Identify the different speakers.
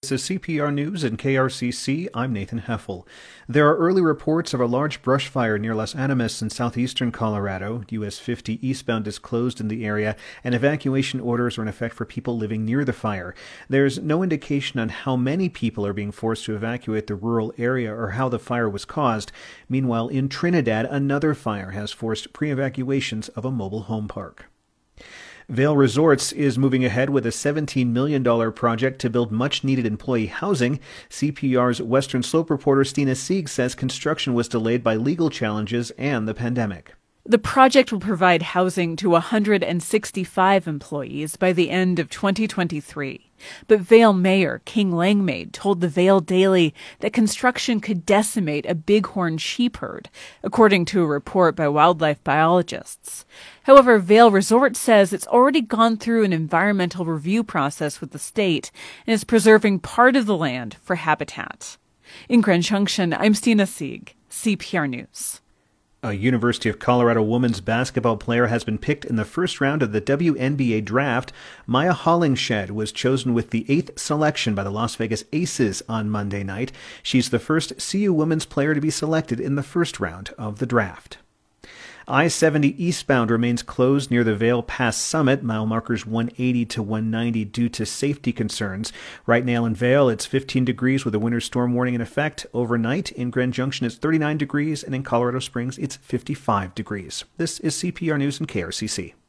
Speaker 1: This is CPR News and KRCC. I'm Nathan Heffel. There are early reports of a large brush fire near Las Animas in southeastern Colorado. US 50 eastbound is closed in the area, and evacuation orders are in effect for people living near the fire. There's no indication on how many people are being forced to evacuate the rural area or how the fire was caused. Meanwhile, in Trinidad, another fire has forced pre-evacuations of a mobile home park. Vail Resorts is moving ahead with a $17 million project to build much-needed employee housing. CPR's Western Slope reporter Stina Sieg says construction was delayed by legal challenges and the pandemic.
Speaker 2: The project will provide housing to 165 employees by the end of 2023. But Vail Mayor King Langmaid told the Vail Daily that construction could decimate a bighorn sheep herd, according to a report by wildlife biologists. However, Vail Resort says it's already gone through an environmental review process with the state and is preserving part of the land for habitat. In Grand Junction, I'm Stina Sieg, CPR News.
Speaker 1: A University of Colorado women's basketball player has been picked in the first round of the WNBA draft. Maya Hollingshed was chosen with the 8th selection by the Las Vegas Aces on Monday night. She's the first CU women's player to be selected in the first round of the draft. I-70 eastbound remains closed near the Vail Pass Summit, mile markers 180 to 190, due to safety concerns. Right now in Vail, it's 15 degrees with a winter storm warning in effect. Overnight in Grand Junction, it's 39 degrees, and in Colorado Springs, it's 55 degrees. This is CPR News and KRCC.